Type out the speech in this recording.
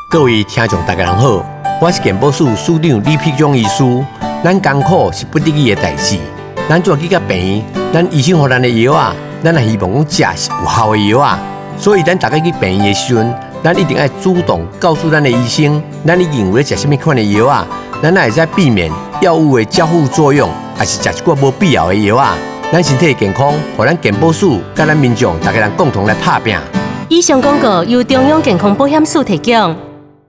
各位听众大家好，我是健保署署长李碧忠医师。咱艰苦是不得已的代志，咱怎去甲病，咱医生给咱的药啊，咱也希望讲食是有效的药啊。所以咱大家去病院的时阵，咱一定要主动告诉咱的医生，咱已经有咧食什么款的药啊，咱也会使避免药物的交互作用，也是食一寡无必要的药啊。咱身体健康，互咱健保署甲咱民众大家人共同来打拼。 以上广告由中央健康保险署提供。